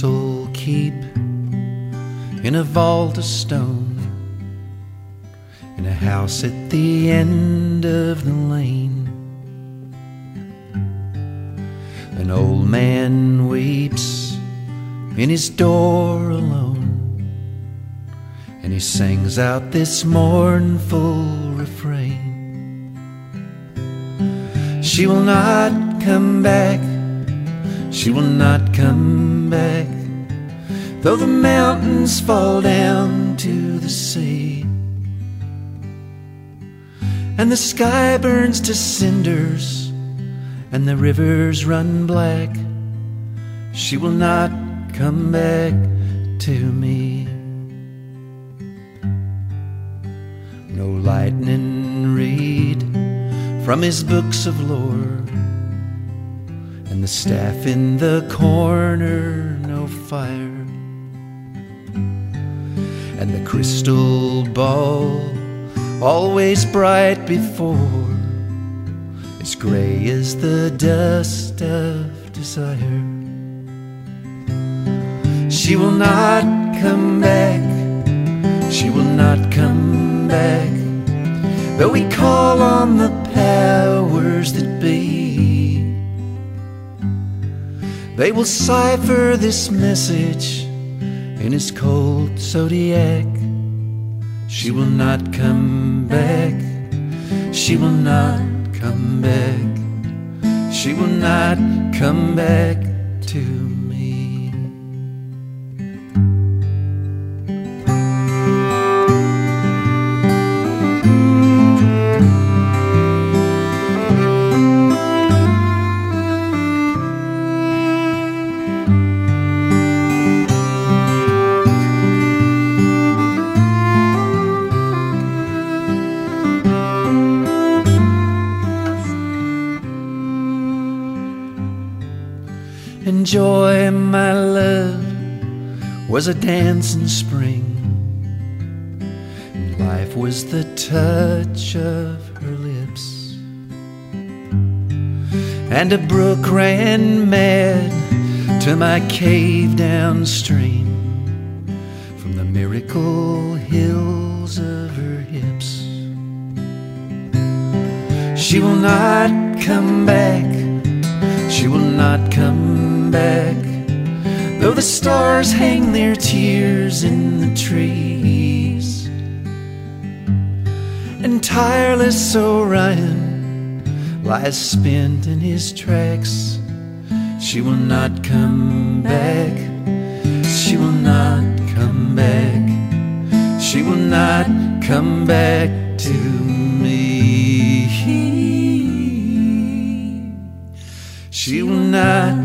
castle keep in a vault of stone, in a house at the end of the lane. An old man weeps in his door alone, and he sings out this mournful refrain. She will not come back, she will not come back, though the mountains fall down to the sea, and the sky burns to cinders, and the rivers run black. She will not come back to me. No lightning read from his books of lore, and the staff in the corner no fire, and the crystal ball always bright before is gray as the dust of desire. She will not come back, she will not come back, though we call on the powers that be. They will cipher this message in his cold zodiac. She will not come back, she will not come back, she will not come back to me. And joy, my love, was a dance in spring, and life was the touch of her lips, and a brook ran mad to my cave downstream from the miracle hills of her hips. She will not come back, she will not come back, though the stars hang their tears in the trees, and tireless Orion lies spent in his tracks. She will not come back, she will not come back, she will not come back to me. She will not